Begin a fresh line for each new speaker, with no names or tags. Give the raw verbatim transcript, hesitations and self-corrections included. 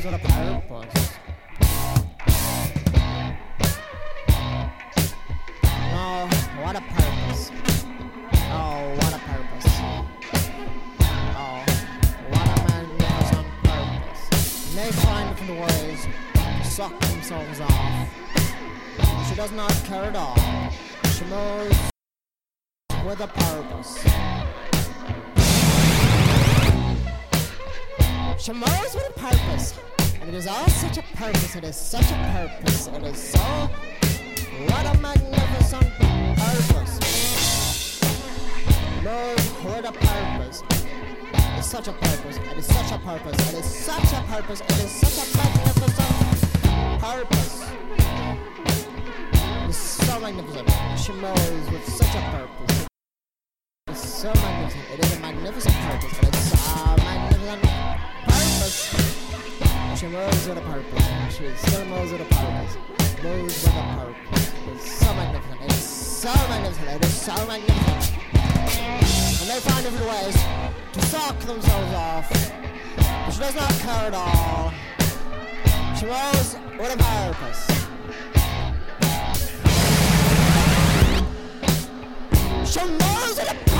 moves with a purpose. Oh, what a purpose. Oh, what a purpose. Oh, what a magnificent purpose. And they find different ways to suck themselves off. She does not care at all. She moves with a purpose. She moves with a purpose. And it is all such a purpose. It is such a purpose. It is so... What a magnificent purpose. Move with a purpose. It is such a purpose. It is such a purpose. It is such a purpose. It is such a magnificent purpose. It is so magnificent. She moves with such a purpose. It is so magnificent. It is a magnificent purpose. It is so magnificent purpose. She moves with a purpose. She still moves with a purpose. Moves with a purpose. It is so magnificent. It is so magnificent. It is so magnificent. And they find different ways to suck themselves off. But she does not care at all. She moves with a purpose.